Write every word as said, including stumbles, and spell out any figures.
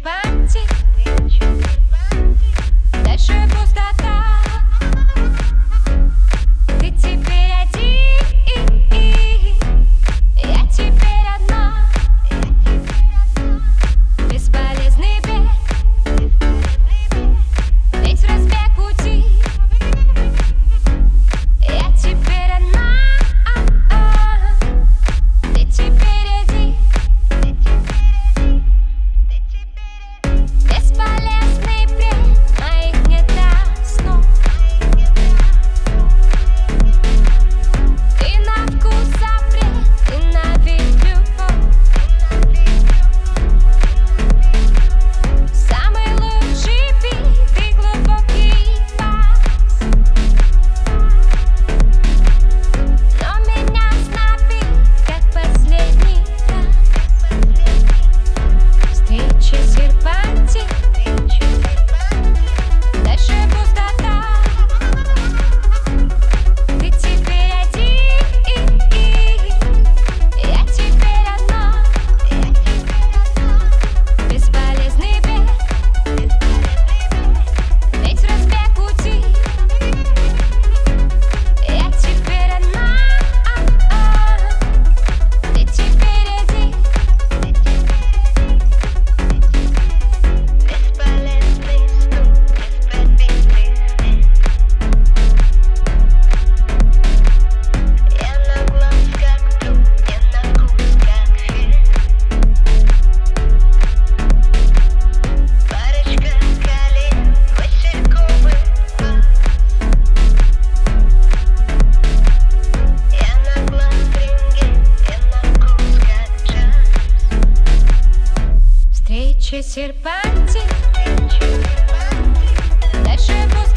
серпантик, дальше пустота. Ты теперь один, я теперь одна. Бесполезный бег, ведь в разбег пути. Я теперь одна, ты теперь один. Бесполезный бред, моих нет до снов. Ты на вкус запрет, ты на вид любовь. Самый лучший бит и глубокий бас. Но меня снобит, как последний раз. Встреча серпантик, дальше пустота. Ты теперь один, я теперь одна. Бесполезный бег, ведь в разбег пути. Я теперь одна, ты теперь один. Бесполезный стук, беспробитный свет. Я на глаз как тук, я на вкус как фен. Парочка колен, васильковый глаз. Я на глаз рентген, я на вкус как джаз. Встреча серпантик, дальше пустота.